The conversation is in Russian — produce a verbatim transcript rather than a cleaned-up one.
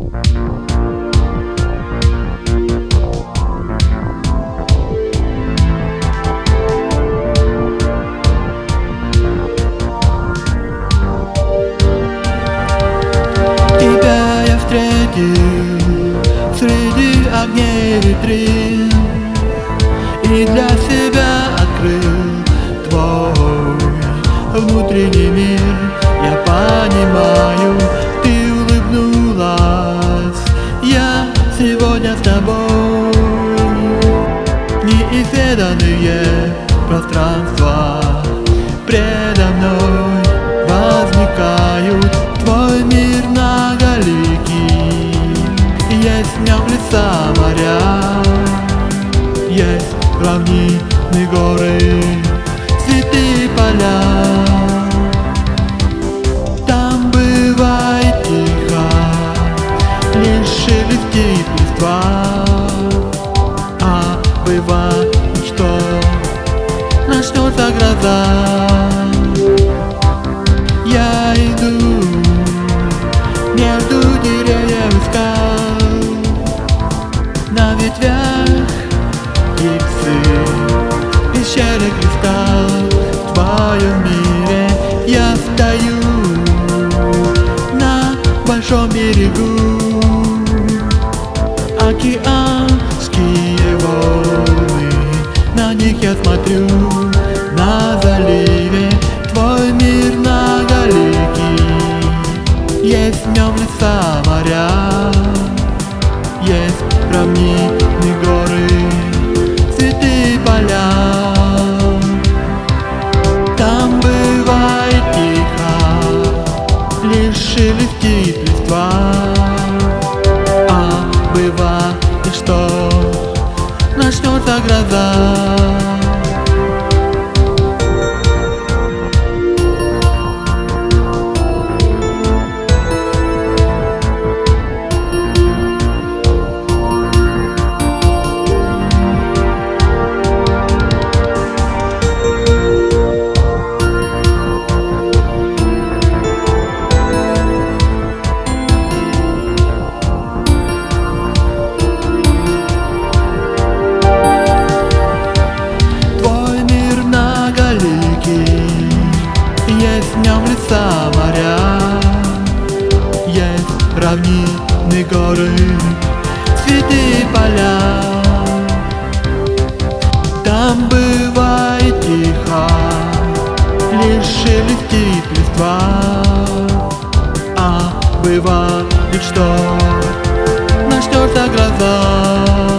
Тебя я встретил среди огней витрин и для себя открыл твой внутренний мир. Я понимаю, ты улыбнулась, я сегодня с тобой. Неизведанные пространства предо мной возникают. Твой мир многоликий, есть в нем леса, моря, есть равнины, горы, цветы, поля. Там бывает тихо, лишь шелестит листва, а бывает, что начнется гроза. Я иду между деревьев и скал, на ветвях птицы, пещеры, кристалл. В твоем мире я стою на большом берегу. Океанские волны, на них я смотрю, на заливе. Твой мир многоликий, есть в нем леса, моря, есть равнины, горы, цветы, поля. Там бывает тихо, лишь шелестит листва, а бывает, что начнется гроза. Есть в нем леса, моря, есть равнины, горы, цветы, поля. Там бывает тихо, лишь шелестит листва, а бывает, что начнется гроза.